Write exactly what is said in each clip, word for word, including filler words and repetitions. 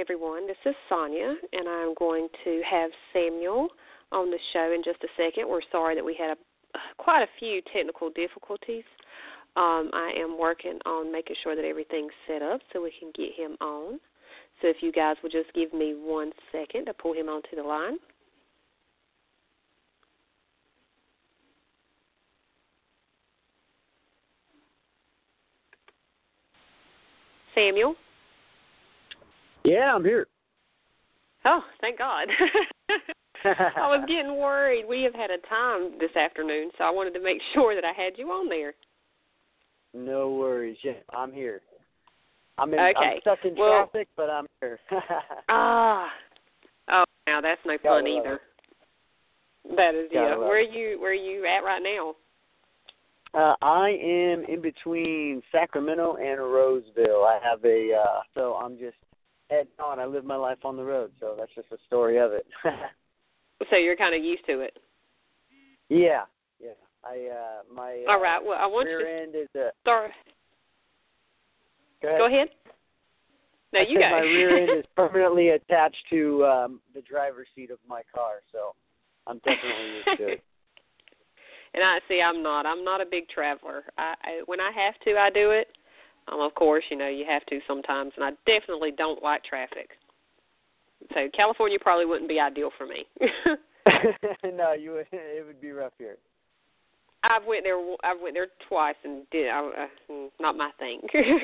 everyone. This is Sonia, and I'm going to have Samuel on the show in just a second. We're sorry that we had a, quite a few technical difficulties. Um, I am working on making sure that everything's set up so we can get him on. So if you guys would just give me one second to pull him onto the line. Samuel? Yeah, I'm here. Oh, thank God. I was getting worried. We have had a time this afternoon, so I wanted to make sure that I had you on there. No worries. Yeah, I'm here. I'm, in, okay. I'm stuck in well, traffic, but I'm here. ah. Oh, now that's no fun either. It. That is, yeah. Where are you, where are you at right now? Uh, I am in between Sacramento and Roseville. I have a, uh, so I'm just heading on. I live my life on the road, so that's just the story of it. So you're kind of used to it. Yeah, yeah. I, uh, my All right. Well, I uh, want rear you to end is a. start. Go ahead. Go ahead. No, I you said go. My rear end is permanently attached to um, the driver's seat of my car, so I'm definitely used to it. And I see, I'm not. I'm not a big traveler. I, I when I have to, I do it. Um, of course, you know, you have to sometimes, and I definitely don't like traffic. So California probably wouldn't be ideal for me. No, you would, it would be rough here. I've went there. I went there twice, and did I, uh, not my thing.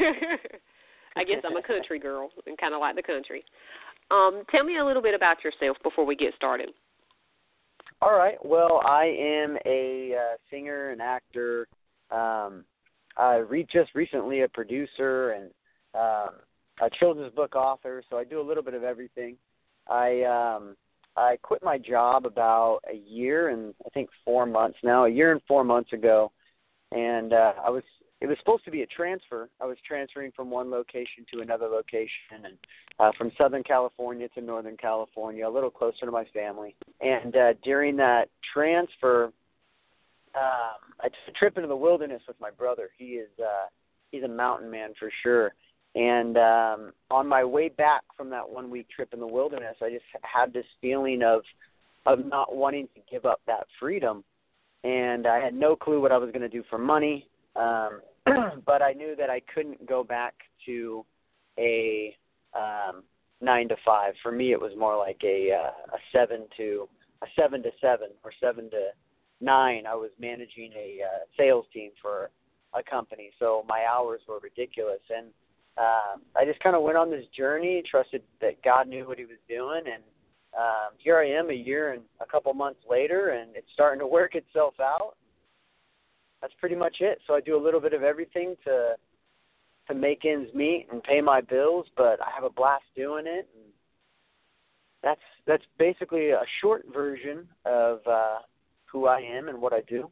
I guess I'm a country girl and kind of like the country. Um, tell me a little bit about yourself before we get started. All right. Well, I am a uh, singer and actor. Um, I re- just recently a producer and um, a children's book author, so I do a little bit of everything. I um, I quit my job about a year and I think four months now, a year and four months ago, and uh, I was it was supposed to be a transfer. I was transferring from one location to another location, and uh, from Southern California to Northern California, a little closer to my family. And uh, during that transfer, um, I took a trip into the wilderness with my brother. He is uh, he's a mountain man for sure. And um, on my way back from that one-week trip in the wilderness, I just had this feeling of of not wanting to give up that freedom. And I had no clue what I was going to do for money. Um, but I knew that I couldn't go back to a um, nine to five. For me, it was more like a uh, a seven to a seven to seven or seven to nine. I was managing a uh, sales team for a company, so my hours were ridiculous. And um, I just kind of went on this journey, trusted that God knew what He was doing, and um, here I am, a year and a couple months later, and it's starting to work itself out. That's pretty much it. So I do a little bit of everything to to make ends meet and pay my bills, but I have a blast doing it. And that's that's basically a short version of uh, who I am and what I do.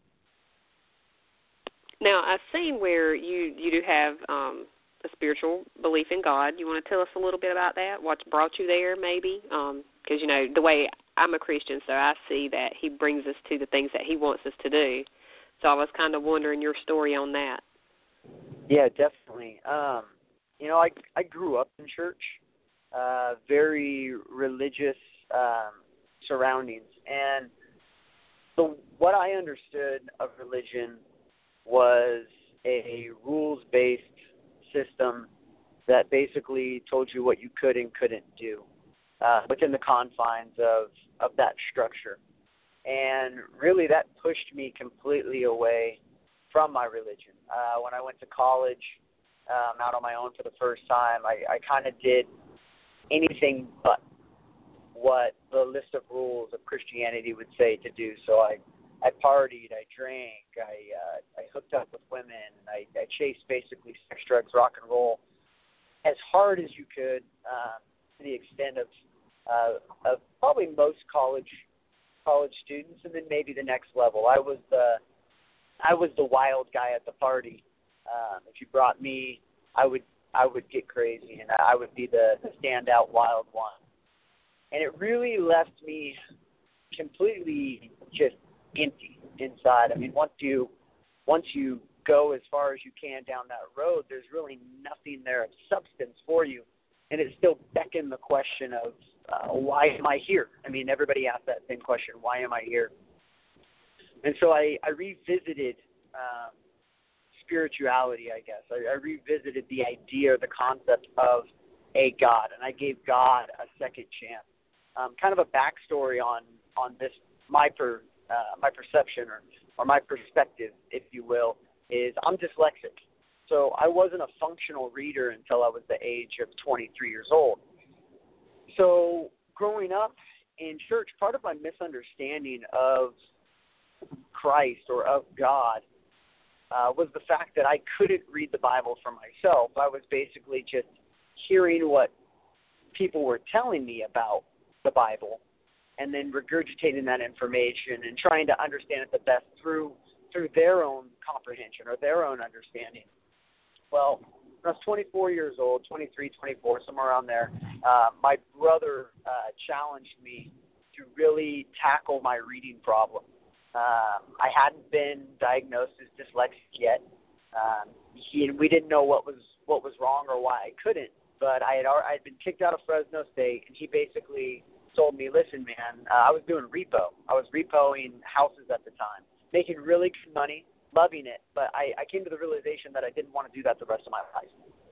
Now, I've seen where you, you do have um, a spiritual belief in God. You want to tell us a little bit about that? What's brought you there, maybe? Because, um, you know, the way I'm a Christian, so I see that He brings us to the things that He wants us to do. So I was kind of wondering your story on that. Yeah, definitely. Um, you know, I I grew up in church, uh, very religious um, surroundings, and the what I understood of religion was a rules-based system that basically told you what you could and couldn't do uh, within the confines of of that structure. And really that pushed me completely away from my religion. Uh, when I went to college, um, out on my own for the first time, I, I kind of did anything but what the list of rules of Christianity would say to do. So I, I partied, I drank, I, uh, I hooked up with women, I, I chased basically sex, drugs, rock and roll as hard as you could, uh, to the extent of, uh, of probably most college college students, and then maybe the next level. I was the I was the wild guy at the party. Um, if you brought me, I would I would get crazy, and I would be the, the standout wild one. And it really left me completely just empty inside. I mean, once you once you go as far as you can down that road, there's really nothing there of substance for you. and it still beckoned the question of uh, why am I here? I mean, everybody asked that same question, why am I here? And so I, I revisited um, spirituality, I guess. I, I revisited the idea or the concept of a God, and I gave God a second chance. Um, kind of a backstory on, on this, my per, uh, my perception or, or my perspective, if you will, is I'm dyslexic. So I wasn't a functional reader until I was the age of twenty-three years old. So growing up in church, part of my misunderstanding of Christ or of God uh, was the fact that I couldn't read the Bible for myself. I was basically just hearing what people were telling me about the Bible and then regurgitating that information and trying to understand it the best through through their own comprehension or their own understanding. Well, when I was twenty-four years old, twenty-three, twenty-four, somewhere around there, uh, my brother uh, challenged me to really tackle my reading problem. Um, I hadn't been diagnosed as dyslexic yet. Um, he, we didn't know what was what was wrong or why I couldn't, but I had I had been kicked out of Fresno State, and he basically told me, listen, man, uh, I was doing repo. I was repoing houses at the time, making really good money, loving it, but I, I came to the realization that I didn't want to do that the rest of my life.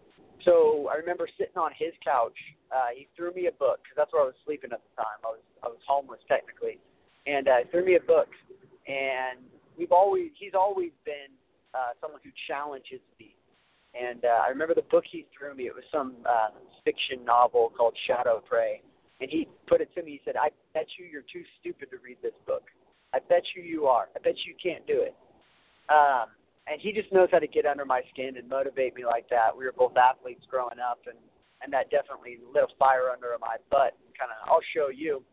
So I remember sitting on his couch. Uh, he threw me a book, because that's where I was sleeping at the time. I was I was homeless technically, and uh, he threw me a book. And we've always he's always been uh, someone who challenges me. And uh, I remember the book he threw me. It was some uh, fiction novel called Shadow Prey. And he put it to me. He said, I bet you you're too stupid to read this book. I bet you you are. I bet you can't do it. Um, and he just knows how to get under my skin and motivate me like that. We were both athletes growing up, and, and that definitely lit a fire under my butt. Kind of, I'll show you.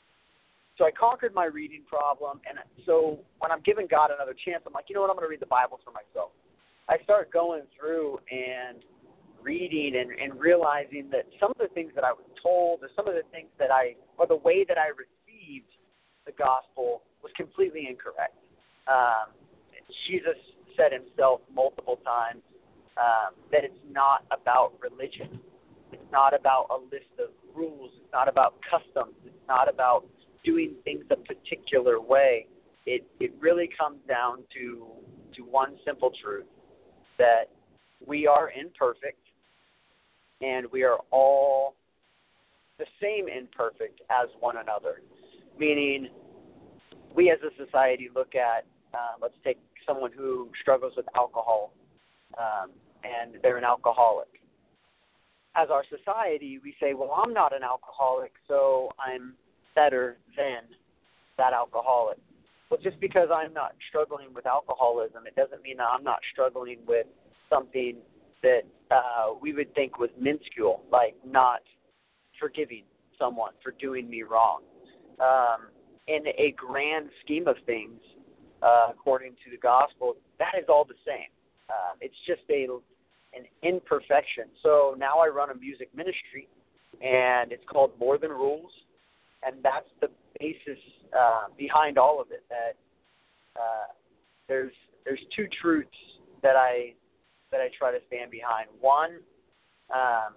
So I conquered my reading problem, and so when I'm giving God another chance, I'm like, you know what, I'm going to read the Bible for myself. I start going through and reading and, and realizing that some of the things that I was told or some of the things that I, or the way that I received the gospel was completely incorrect. Um, Jesus said himself multiple times um, that it's not about religion. It's not about a list of rules. It's not about customs. It's not about doing things a particular way. It it really comes down to to one simple truth, that we are imperfect and we are all the same imperfect as one another. Meaning, we as a society look at, uh, let's take someone who struggles with alcohol um, and they're an alcoholic. As our society, we say, well, I'm not an alcoholic, so I'm better than that alcoholic. Well, just because I'm not struggling with alcoholism, it doesn't mean that I'm not struggling with something that uh, we would think was minuscule, like not forgiving someone for doing me wrong. Um, in a grand scheme of things, uh, according to the gospel, that is all the same. Uh, it's just a an imperfection. So now I run a music ministry, and it's called More Than Rules, and that's the basis uh, behind all of it. That uh, there's there's two truths that I that I try to stand behind. One, um,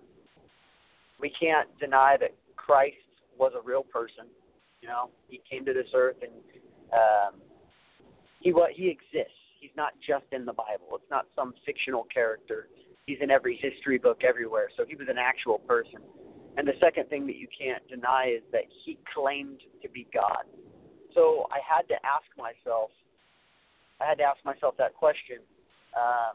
we can't deny that Christ was a real person. You know, he came to this earth, and um, he what he exists. He's not just in the Bible. It's not some fictional character. He's in every history book everywhere. So he was an actual person. And the second thing that you can't deny is that he claimed to be God. So I had to ask myself, I had to ask myself that question. Um,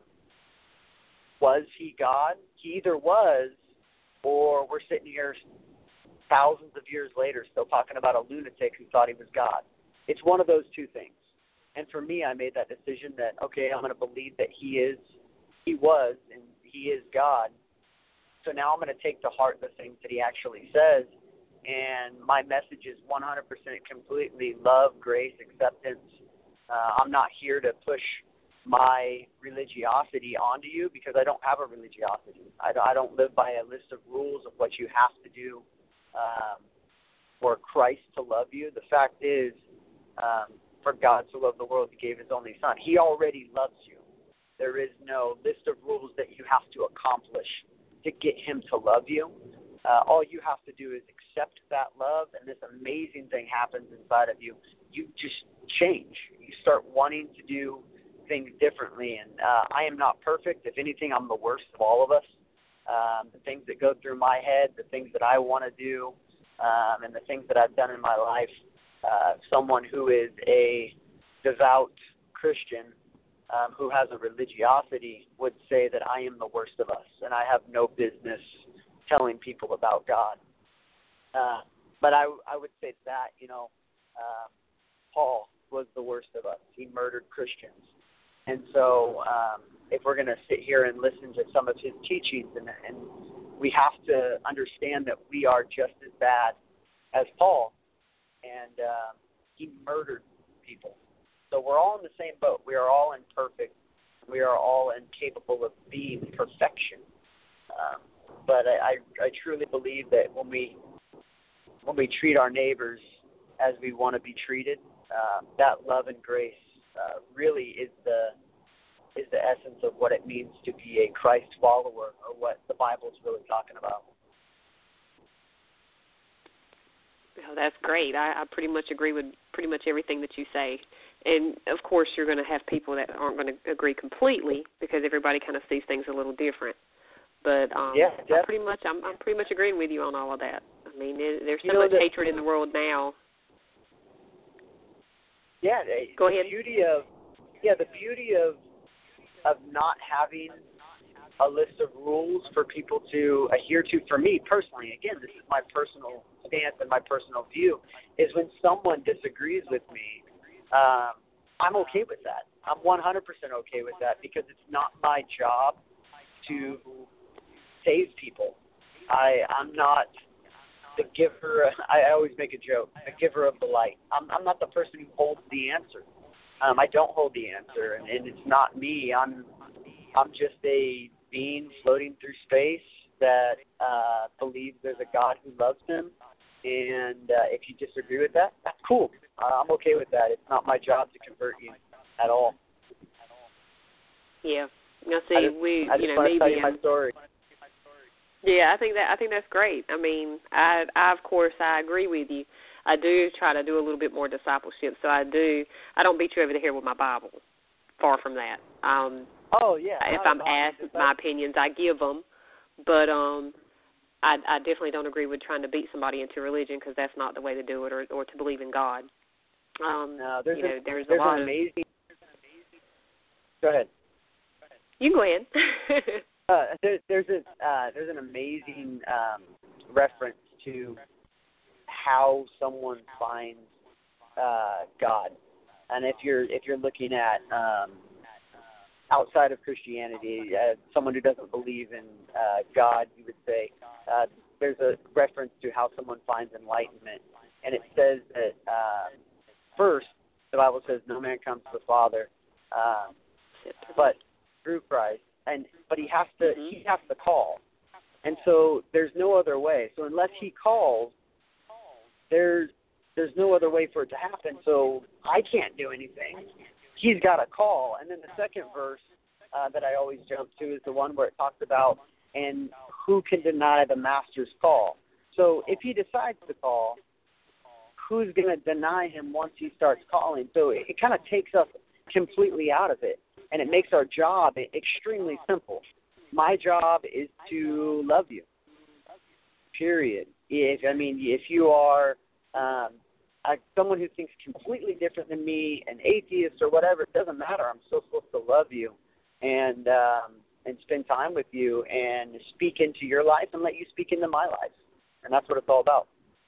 was he God? He either was, or we're sitting here thousands of years later still talking about a lunatic who thought he was God. It's one of those two things. And for me, I made that decision that, okay, I'm going to believe that he is, he was, and he is God. So now I'm going to take to heart the things that he actually says. And my message is one hundred percent completely love, grace, acceptance. Uh, I'm not here to push my religiosity onto you, because I don't have a religiosity. I, I don't live by a list of rules of what you have to do um, for Christ to love you. The fact is, um, for God to love the world, he gave his only son. He already loves you. There is no list of rules that you have to accomplish to get him to love you. Uh, all you have to do is accept that love, and this amazing thing happens inside of you. You just change. You start wanting to do things differently. And uh, I am not perfect. If anything, I'm the worst of all of us. Um, the things that go through my head, the things that I want to do, um, and the things that I've done in my life. Uh, someone who is a devout Christian um, who has a religiosity would say that I am the worst of us, and I have no business telling people about God. Uh, but I, I would say that, you know, uh, Paul was the worst of us. He murdered Christians. And so um, if we're going to sit here and listen to some of his teachings, and, and we have to understand that we are just as bad as Paul, and uh, he murdered people. So we're all in the same boat. We are all imperfect. We are all incapable of being perfection. Um, but I, I, I truly believe that when we when we treat our neighbors as we want to be treated, uh, that love and grace uh, really is the is the essence of what it means to be a Christ follower, or what the Bible is really talking about. Oh, that's great. I, I pretty much agree with pretty much everything that you say. And, of course, you're going to have people that aren't going to agree completely, because everybody kind of sees things a little different. But um, yeah, I pretty much, I'm, I'm pretty much agreeing with you on all of that. I mean, there, there's so you know, much the, hatred in the world now. Yeah, the, Go the ahead. beauty of yeah, the beauty of of not having a list of rules for people to adhere to. For me personally, again, this is my personal stance and my personal view, is when someone disagrees with me, um, I'm okay with that. I'm one hundred percent okay with that, because it's not my job to save people. I, I'm not the giver. I always make a joke, the giver of the light. I'm, I'm not the person who holds the answer. Um, I don't hold the answer, and, and it's not me. I'm I'm just a being floating through space that uh, believes there's a God who loves him. And uh, if you disagree with that, that's cool. Uh, I'm okay with that. It's not my job to convert you at all. Yeah. Now, see, I just, we, I just you know, want maybe to tell you my story. Yeah, I think that I think that's great. I mean, I, I of course I agree with you. I do try to do a little bit more discipleship, so I do. I don't beat you over the head with my Bible. Far from that. Um, oh yeah. If I'm asked my opinions, I give them, but um, I, I definitely don't agree with trying to beat somebody into religion, because that's not the way to do it, or, or to believe in God. Um, no, there's you know, a, there's, there's a lot an of. amazing. Go ahead. You can go ahead. uh, there, there's a uh, there's an amazing um, reference to how someone finds uh, God, and if you're if you're looking at um, outside of Christianity, uh, someone who doesn't believe in uh, God, you would say uh, there's a reference to how someone finds enlightenment, and it says that uh, first the Bible says no man comes to the Father, um, but through Christ, and but he has to mm-hmm. he has to call, and so there's no other way. So unless he calls, there's there's no other way for it to happen. So I can't do anything. He's got to call. And then the second verse uh, that I always jump to is the one where it talks about, and who can deny the master's call? So if he decides to call, who's going to deny him once he starts calling? So it, it kind of takes us completely out of it, and it makes our job extremely simple. My job is to love you, period. If I mean, if you are um, I, someone who thinks completely different than me, an atheist or whatever, it doesn't matter. I'm still supposed to love you and um, and spend time with you and speak into your life and let you speak into my life. And that's what it's all about.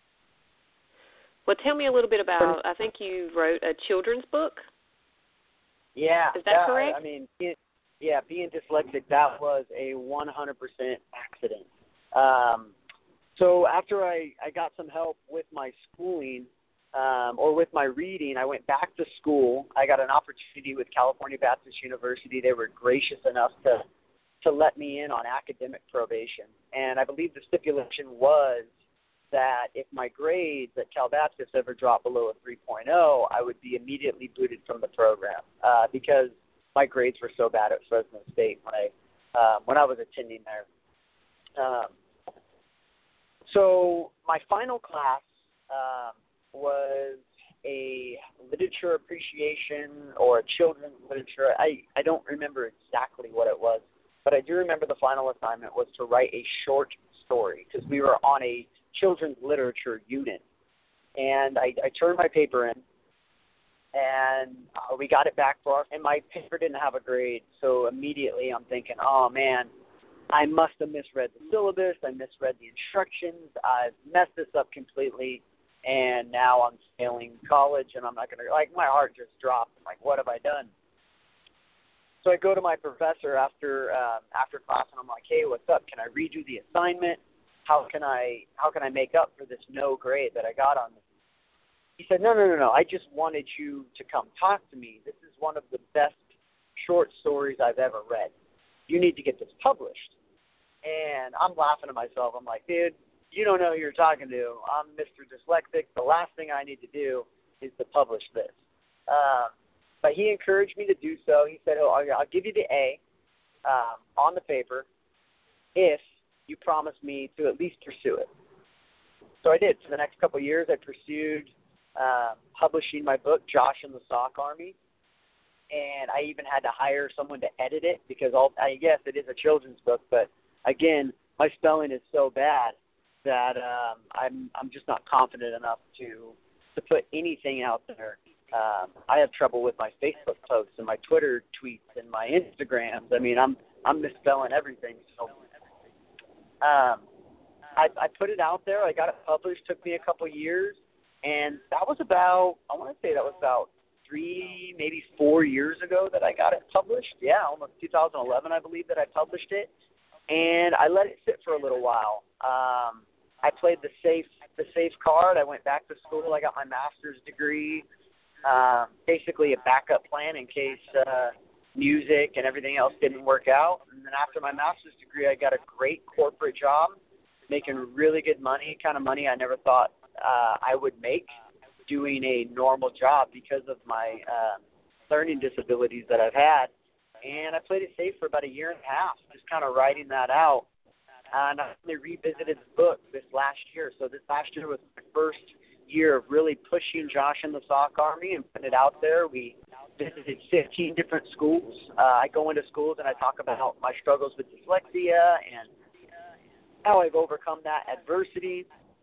Well, tell me a little bit about, I think you wrote a children's book. Yeah. Is that yeah, correct? I mean, it, yeah, being dyslexic, that was a one hundred percent accident. Um, so after I, I got some help with my schooling, Um, or with my reading, I went back to school. I got an opportunity with California Baptist University. They were gracious enough to to let me in on academic probation. And I believe the stipulation was that if my grades at Cal Baptist ever dropped below a three point oh, I would be immediately booted from the program uh, because my grades were so bad at Fresno State when I uh, when I was attending there. Um, So my final class um, was a literature appreciation or a children's literature. I, I don't remember exactly what it was, but I do remember the final assignment was to write a short story because we were on a children's literature unit. And I, I turned my paper in, and uh, we got it back for our, and my paper didn't have a grade, so immediately I'm thinking, oh, man, I must have misread the syllabus, I misread the instructions, I've messed this up completely, and now I'm failing college, and I'm not going to, like, my heart just dropped. I'm like, what have I done? So I go to my professor after um, after class, and I'm like, hey, what's up? Can I redo the assignment? How can I how can I make up for this no grade that I got on this? He said, no, no, no, no. I just wanted you to come talk to me. This is one of the best short stories I've ever read. You need to get this published. And I'm laughing at myself. I'm like, dude, you don't know who you're talking to. I'm Mister Dyslexic. The last thing I need to do is to publish this. Um, but he encouraged me to do so. He said, oh, I'll, I'll give you the A um, on the paper if you promise me to at least pursue it. So I did. For the next couple of years, I pursued um, publishing my book, Josh and the Sock Army. And I even had to hire someone to edit it because, all, I guess, it is a children's book. But, again, my spelling is so bad that um, I'm I'm just not confident enough to to put anything out there. Um, I have trouble with my Facebook posts and my Twitter tweets and my Instagrams. I mean, I'm I'm misspelling everything. So um, I, I put it out there. I got it published. Took me a couple years, and that was about I want to say that was about three, maybe four years ago that I got it published. Yeah, almost two thousand eleven, I believe, that I published it, and I let it sit for a little while. Um, I played the safe the safe card. I went back to school. I got my master's degree. Um, basically a backup plan in case uh, music and everything else didn't work out. And then after my master's degree, I got a great corporate job, making really good money, kind of money I never thought uh, I would make doing a normal job because of my uh, learning disabilities that I've had. And I played it safe for about a year and a half, just kind of writing that out. And I only revisited the book this last year. So this last year was my first year of really pushing Josh and the Sock Army and putting it out there. We visited fifteen different schools. Uh, I go into schools and I talk about my struggles with dyslexia and how I've overcome that adversity.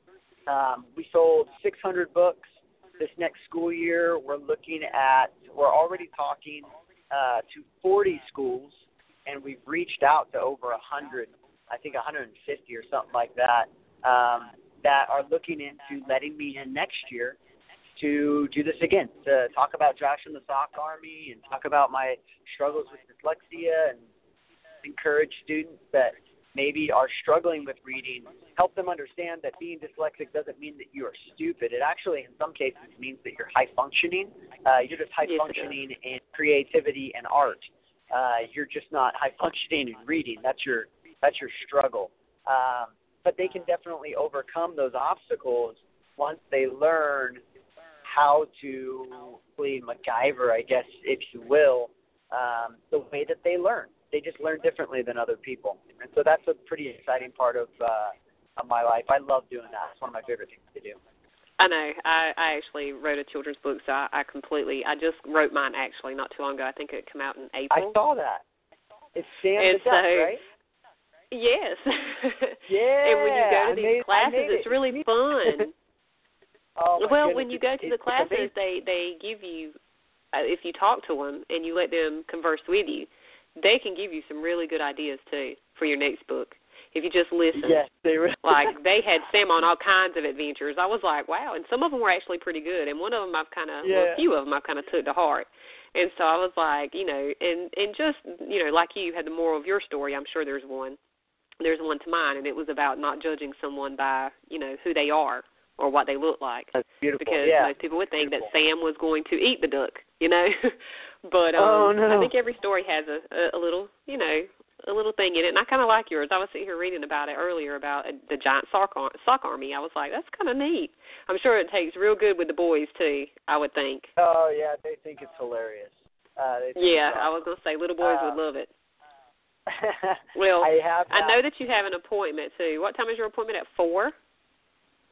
Um, we sold six hundred books. This next school year, we're looking at, we're already talking uh, to forty schools, and we've reached out to over one hundred, I think one hundred fifty or something like that, um, that are looking into letting me in next year to do this again, to talk about Josh and the Sock Army and talk about my struggles with dyslexia and encourage students that maybe are struggling with reading, help them understand that being dyslexic doesn't mean that you are stupid. It actually, in some cases, means that you're high-functioning. Uh, you're just high-functioning in creativity and art. Uh, you're just not high-functioning in reading. That's your that's your struggle. Um, but they can definitely overcome those obstacles once they learn how to play MacGyver, I guess, if you will, um, the way that they learn. They just learn differently than other people. And so that's a pretty exciting part of, uh, of my life. I love doing that. It's one of my favorite things to do. I know. I, I actually wrote a children's book, so I, I completely, I just wrote mine actually not too long ago. I think it came out in April. I saw that. It's Sam and the Duck, so, right? Yes. Yeah. And when you go to these made, classes, it's it. really fun. oh, well, goodness. when you go to the it's, classes, it's they, they give you, uh, if you talk to them and you let them converse with you, they can give you some really good ideas, too, for your next book. If you just listen. Yes, they really. Like, they had Sam on all kinds of adventures. I was like, wow. And some of them were actually pretty good. And one of them I've kind of, yeah. well, a few of them I've kind of took to heart. And so I was like, you know, and, and just, you know, like you had the moral of your story, I'm sure there's one. There's one to mine, and it was about not judging someone by, you know, who they are or what they look like. That's beautiful. Because yeah. most people would think beautiful. that Sam was going to eat the duck, you know. but um, oh, no. I think every story has a, a, a little, you know, a little thing in it. And I kind of like yours. I was sitting here reading about it earlier about the giant sock, ar- sock army. I was like, that's kind of neat. I'm sure it takes real good with the boys, too, I would think. Oh, yeah, they think it's hilarious. Uh, they think yeah, it's I was going to say little boys uh, would love it. Well, I have. I know that you have an appointment, too. What time is your appointment, at four?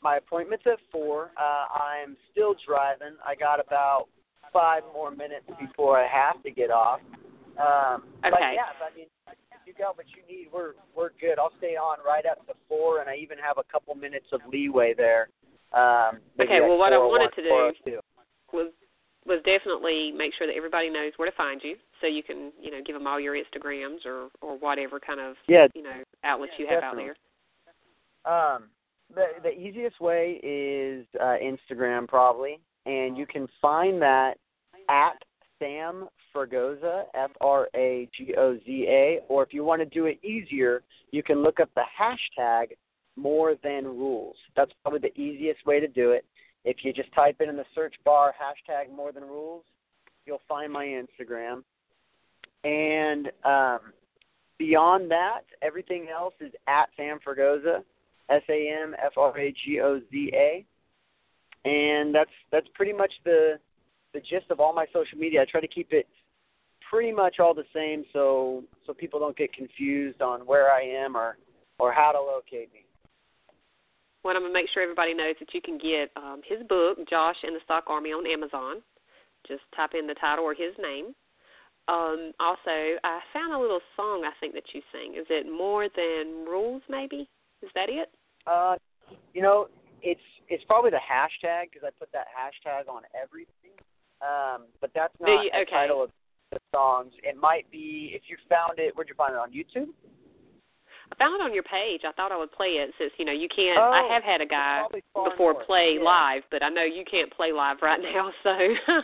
my appointment's at four. Uh, I'm still driving. I got about five more minutes before I have to get off. Um, okay. But yeah, I mean, if you got what you need, we're we're good. I'll stay on right up to four, and I even have a couple minutes of leeway there. Um, okay. Well, what I wanted to do was was definitely make sure that everybody knows where to find you, so you can, you know, give them all your Instagrams or, or whatever kind of, yeah, you know, outlets you have definitely. out there. Um, the the easiest way is uh, Instagram probably, and you can find that at Sam Fragoza, F R A G O Z A, or if you want to do it easier, you can look up the hashtag More Than Rules. That's probably the easiest way to do it. If you just type it in the search bar, hashtag More Than Rules, you'll find my Instagram. And um, beyond that, everything else is at Sam Fragoza, S A M F R A G O Z A. And that's that's pretty much the the gist of all my social media. I try to keep it pretty much all the same so so people don't get confused on where I am or, or how to locate me. Well, I'm going to make sure everybody knows that you can get um, his book, Josh and the Stock Army, on Amazon. Just type in the title or his name. Um, also, I found a little song I think that you sing. Is it More Than Rules, maybe? Is that it? Uh, you know, it's it's probably the hashtag because I put that hashtag on everything. Um, but that's not you, okay. the title of the songs. It might be, if you found it, where'd you find it, on YouTube? I found it on your page. I thought I would play it since, you know, you can't. Oh, I have had a guy before north. play yeah. live, but I know you can't play live right now, so.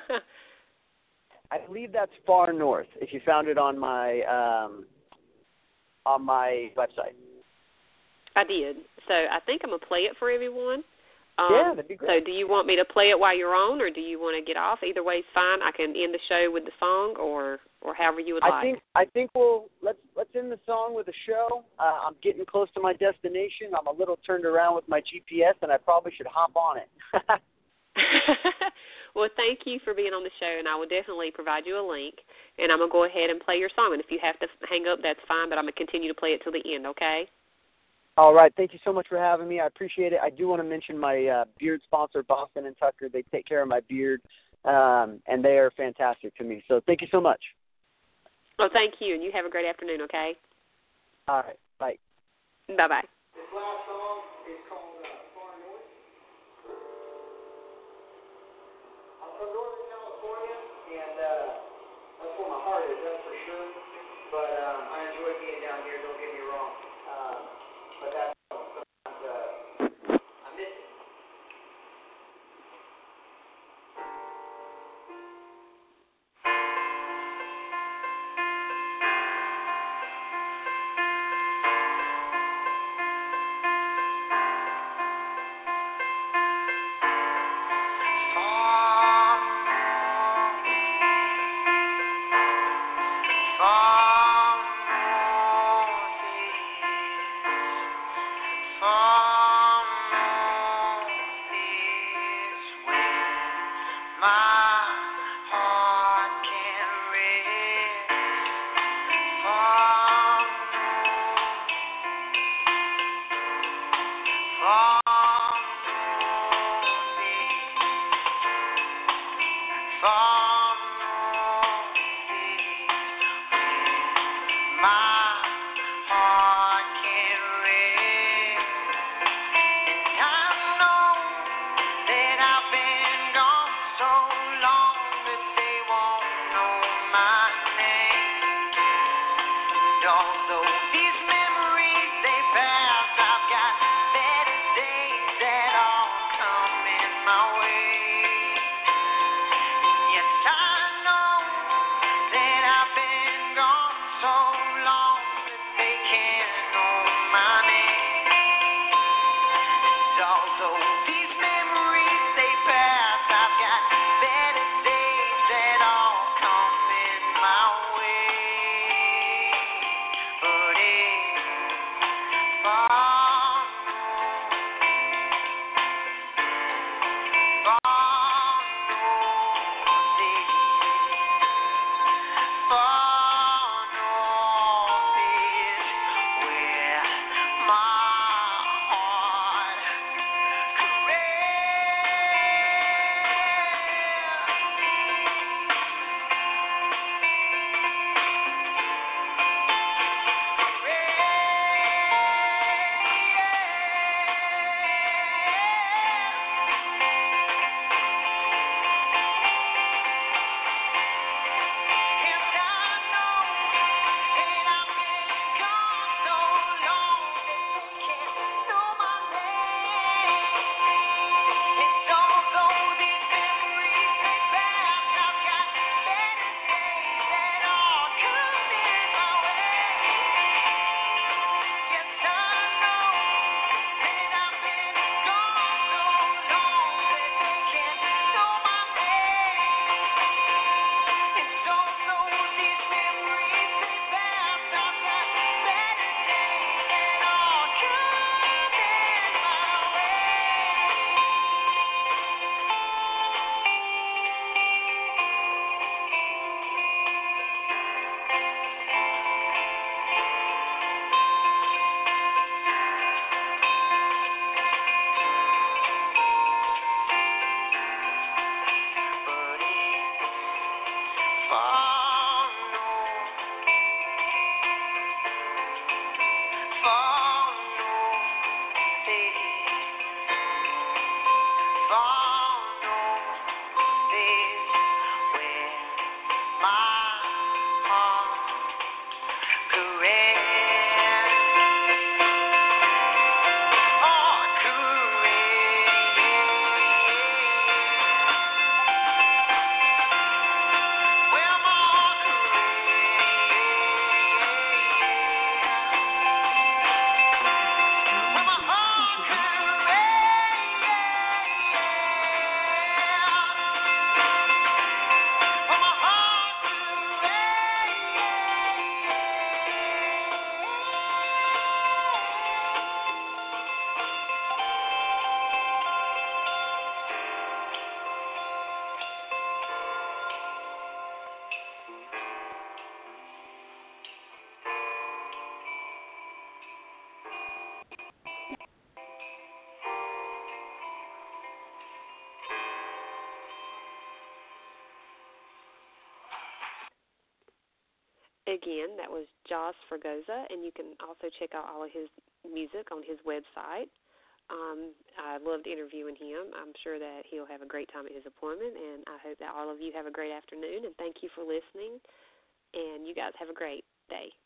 I believe that's Far North, if you found it on my um, on my website. I did. So I think I'm going to play it for everyone. Um, yeah, that'd be great. So do you want me to play it while you're on, or do you want to get off? Either way is fine. I can end the show with the song, or, or however you would I like. think I think we'll let's let's end the song with a show. Uh, I'm getting close to my destination. I'm a little turned around with my G P S, and I probably should hop on it. Well, thank you for being on the show, and I will definitely provide you a link. And I'm gonna go ahead and play your song. And if you have to hang up, that's fine. But I'm gonna continue to play it till the end. Okay? All right. Thank you so much for having me. I appreciate it. I do want to mention my uh, beard sponsor, Boston and Tucker. They take care of my beard, um, and they are fantastic to me. So thank you so much. Well, thank you, and you have a great afternoon, okay? All right. Bye. Bye-bye. This last song is called uh, Far North. I'm from Northern California, and uh, that's where my heart is, that's for sure. But um, I enjoy being down here, don't get me wrong. Um, but that's sometimes uh, I miss it. Far north, far north. again, that was Joss Fregosa, and you can also check out all of his music on his website. Um, I loved interviewing him. I'm sure that he'll have a great time at his appointment, and I hope that all of you have a great afternoon, and thank you for listening, and you guys have a great day.